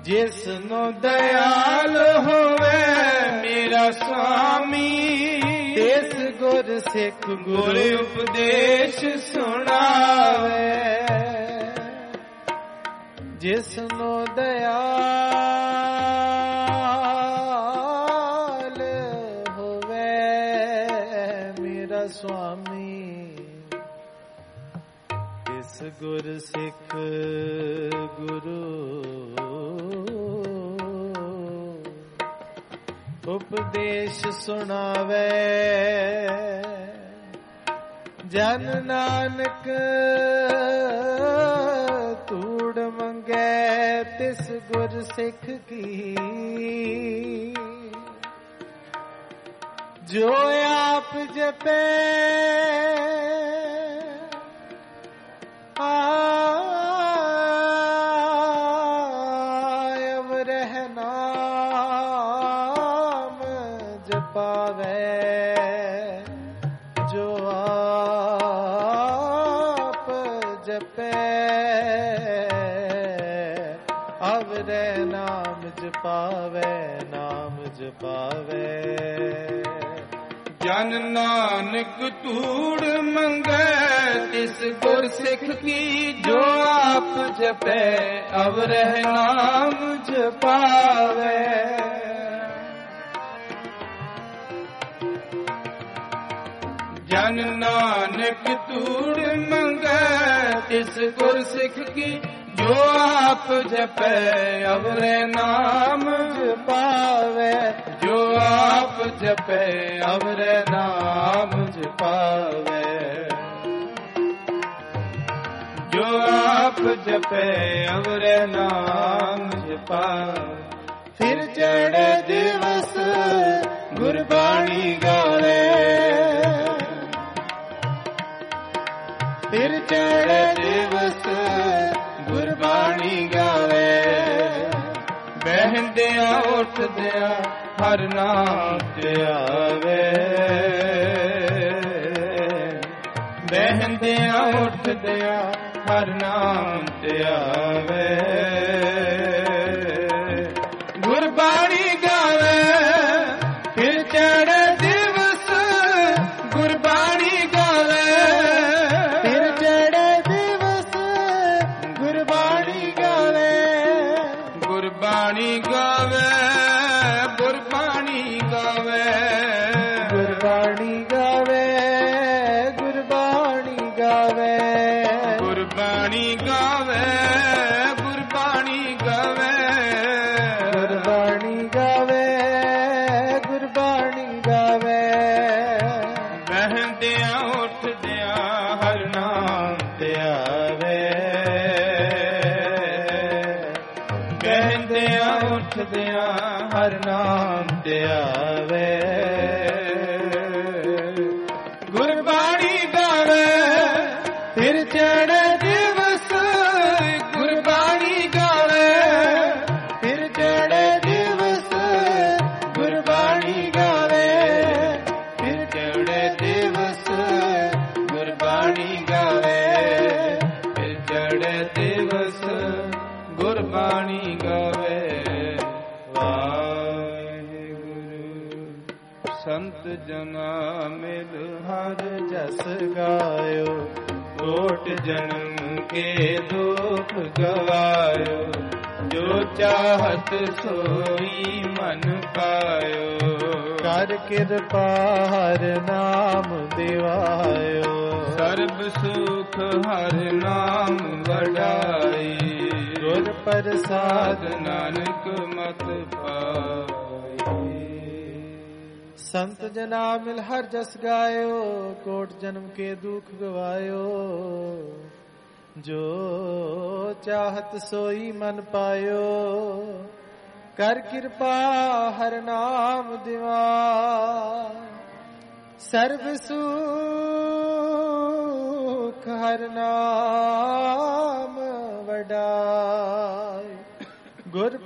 ਜਿਸ ਨੂੰ ਦਇਆਲ ਹੋਵੇ ਮੇਰਾ ਸੁਆਮੀ, ਇਸ ਗੁਰ ਸਿੱਖ ਗੁਰ ਉਪਦੇਸ਼ ਸੁਣਾਵੇ। ਜਿਸ ਨੂੰ ਦਇਆਲ ਹੋਵੇ ਮੇਰਾ ਸੁਆਮੀ, ਇਸ ਗੁਰ ਸਿੱਖ ਗੁਰੂ ਉਪਦੇਸ਼ ਸੁਣਾਵੇ। ਜਨ ਨਾਨਕ ਧੂੜ ਮੰਗੈ ਤਿਸ ਗੁਰ ਸਿੱਖ ਕੀ, ਜੋ ਆਪ ਜਪੈ ਅਵਰਹਿ ਨਾਮ ਜਪਾਵੇ। ਜੋ ਆਪ ਜਪੈ ਅਵਰਹਿ ਨਾਮ ਜਪਾਵੇ, ਨਾਮ ਜਪਾਵੇ। ਜਨ ਨਾਨਕ ਧੂੜ ਮੰਗੈ ਤਿਸ ਗੁਰ ਸਿੱਖ ਕੀ, ਜੋ ਆਪ ਜਪੈ ਅਵਰਹਿ ਨਾਮ ਜਪਾਵੇ। ਜਨ ਨਾਨਕ ਧੂੜ ਮੰਗੈ ਤਿਸ ਗੁਰ ਸਿੱਖ ਕੀ, ਜੋ ਆਪ ਜਪੈ ਅਵਰਹਿ ਨਾਮ ਜਪਾਵੇ। ਜੋ ਆਪ ਜਪੈ ਅਵਰਹਿ ਨਾਮ ਜਪਾਵੇ। ਜੋ ਆਪ ਜਪੈ ਅਵਰਹਿ ਨਾਮ ਜਪਾਵੇ। ਫਿਰ ਚੜ੍ਹੇ ਦਿਵਸ ਗੁਰਬਾਣੀ ਗਾਵੇ, ਫਿਰ ਚੜ੍ਹੇ ਦਿਵਸ ਗੁਰਬਾਣੀ ਗਾਵੇ। ਬਹਿੰਦਿਆਂ ਉੱਠਦਿਆਂ ਹਰ ਨਾਮ ਧਿਆਵੇ। ਬਹਿੰਦਿਆਂ ਉੱਠਦਿਆਂ ਹਰ ਨਾਮ ਧਿਆਵੇ। ਗੁਰਬਾਣੀ ਗਾਵੇ ਫਿਰ ਚੜ੍ਹੇ ਦਿਵਸ ਗੁਰਬਾਣੀ ਗਾਵੇ। ਫਿਰ ਚੜ੍ਹੇ ਦਿਵਸ ਗੁਰਬਾਣੀ ਗਾਵੇ। ਗੁਰਬਾਣੀ ਗਾਵੇ, ਗੁਰਬਾਣੀ ਗਾਵੇ। ਗੁਰਬਾਣੀ ਗਾਵੇ, ਗੁਰਬਾਣੀ ਗਾਵੇ। ਗੁਰਬਾਣੀ ਗਾਵੇ, ਗੁਰਬਾਣੀ ਗਾਵੇ। ਗੁਰਬਾਣੀ ਗਾਵੇ, ਗੁਰਬਾਣੀ ਗਾਵੇ। ਬਹਿੰਦਿਆਂ ਉੱਠਦਿਆਂ ਹਰ ਨਾਮ ਧਿਆਵੇ। ਬਹਿੰਦਿਆਂ ਉੱਠਦਿਆਂ ਹਰ ਨਾਮ ਧਿਆਵੇ। ਗੁਰਬਾਣੀ ਗਾਵੇ ਫਿਰ ਚੜ੍ਹੇ ਦਿਵਸ ਗੁਰਬਾਣੀ ਗਾਵੇ। ਫਿਰ ਚੜ੍ਹੇ ਦਿਵਸ ਗੁਰਬਾਣੀ ਗਾਵੇ। ਫਿਰ ਚੜ੍ਹੇ ਦਿਵਸ ਗੁਰਬਾਣੀ ਗਾਵੇ। ਫਿਰ ਚੜ੍ਹੇ ਦਿਵਸ ਗੁਰਬਾਣੀ ਗਾਵੇ। ਸੰਤ ਜਨਾ ਮਿਲ ਹਰ ਜਸ ਗਾਇਓ। ਕੋਟ ਜਨਮ ਕੇ ਦੁਖ ਗਵਾਇਓ। ਜੋ ਚਾਹਤ ਸੋਈ ਮਨ ਪਾਇਓ। ਕਰ ਕਿਰਪਾ ਹਰ ਨਾਮ ਦਿਵਾਇਓ। ਸਰਬ ਸੁਖ ਹਰ ਨਾਮ ਵਡਾਈ। ਗੁਰ ਪ੍ਰਸਾਦ ਨਾਨਕ ਮਤ ਪਾਈ। ਸੰਤ ਜਨਾ ਮਿਲ ਹਰ ਜਸ ਗਾਇਓ। ਕੋਟ ਜਨਮ ਕੇ ਦੁਖ ਗਵਾਇਓ। ਜੋ ਚਾਹਤ ਸੋਈ ਮਨ ਪਾਇਓ। ਕਰ ਕਿਰਪਾ ਹਰ ਨਾਮ ਦਿਵਾ। ਸਰਬ ਸੁਖ ਹਰ ਨਾਮ ਵਡਾਈ। ਗੁਰ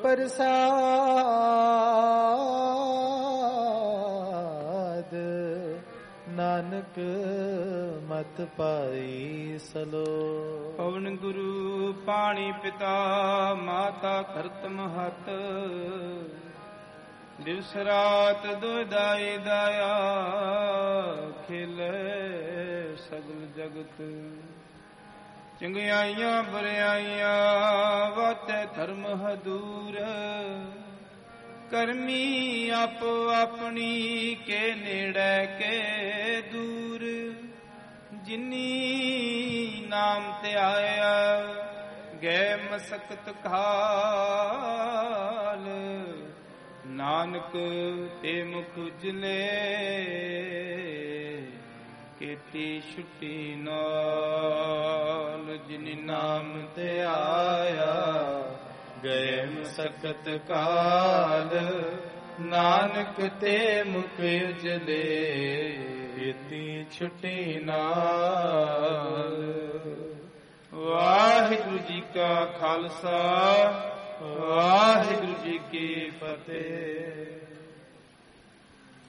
ਪ੍ਰਸਾਦ ਨਾਨਕ ਮਤ ਮਤ ਪਾਈ ਸਲੋ। ਪਵਨ ਗੁਰੂ ਪਾਣੀ ਪਿਤਾ ਮਾਤਾ ਕਰਤ ਮਹਤ, ਦਿਵਸ ਰਾਤ ਦੁਇਦਾਈ ਦਾਇਆ ਖੇਲੇ ਸਗਲ ਜਗਤ। ਚੰਗਿਆਈਆਂ ਬਰਿਆਈਆਂ ਵਾਤੈ ਧਰਮ ਹਦੂਰ, ਕਰਮੀ ਆਪੋ ਆਪਣੀ ਕੇ ਨੇੜੇ ਕੇ ਦੂਰ। ਜਿਨੀ ਨਾਮ ਤੇ ਆਇਆ ਗਏ ਮਸਕਤ ਕਾਲ, ਨਾਨਕ ਤੇ ਮੁਖ ਉਜਲੇ ਕੀਤੀ ਛੁੱਟੀ ਨਾਲ। ਜਿਨੀ ਨਾਮ ਤੇ ਆਇਆ ਗਏ ਮਸਕਤ ਕਾਲ, ਨਾਨਕ ਤੇ ਮੁਖ ਉਜਲੇ ਕੀਤੀ ਛੁੱਟੀ ਨਾਲ। ਵਾਹਿਗੁਰੂ ਜੀ ਕਾ ਖਾਲਸਾ, ਵਾਹਿਗੁਰੂ ਜੀ ਕੀ ਫਤਿਹ।